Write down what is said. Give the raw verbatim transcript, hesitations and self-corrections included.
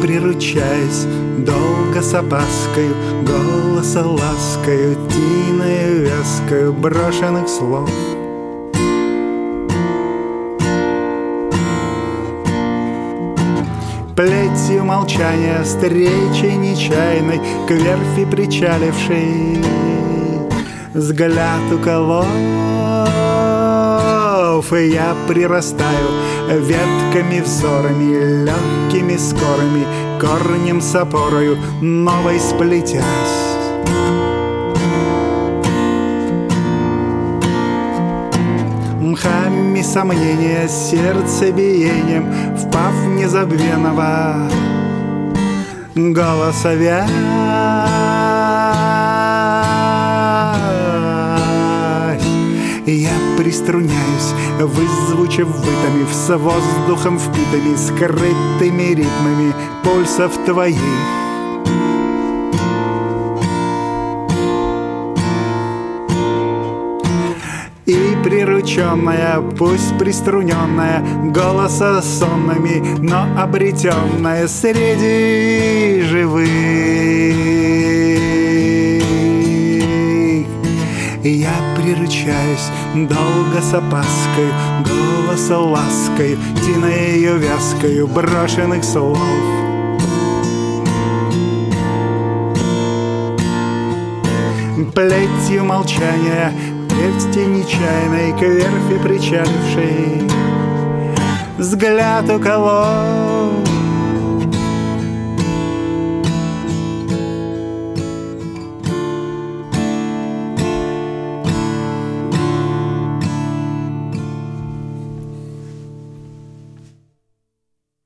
приручаюсь долго с опаскою, голоса ласкою, тиною вязкою брошенных слов. Плетью молчания, встречи нечаянной, к верфи причалившей, взгляд уколов, и я прирастаю ветками, взорами, легкими, скорыми, корнем с опорою, новой сплетясь. Мхами сомнения, сердцебиением, впав в незабвенного голоса вязь, я приструняюсь, вызвучив, вытомив, с воздухом впитами, скрытыми ритмами пульсов твоих. И прирученная, пусть приструненная, голоса сонными, но обретенная среди живых, я приручаюсь долго с опаской, голоса лаской, тиною вязкою брошенных слов. Плетью молчания, плетью нечаянной, к верфи причалившей, взгляд уколов,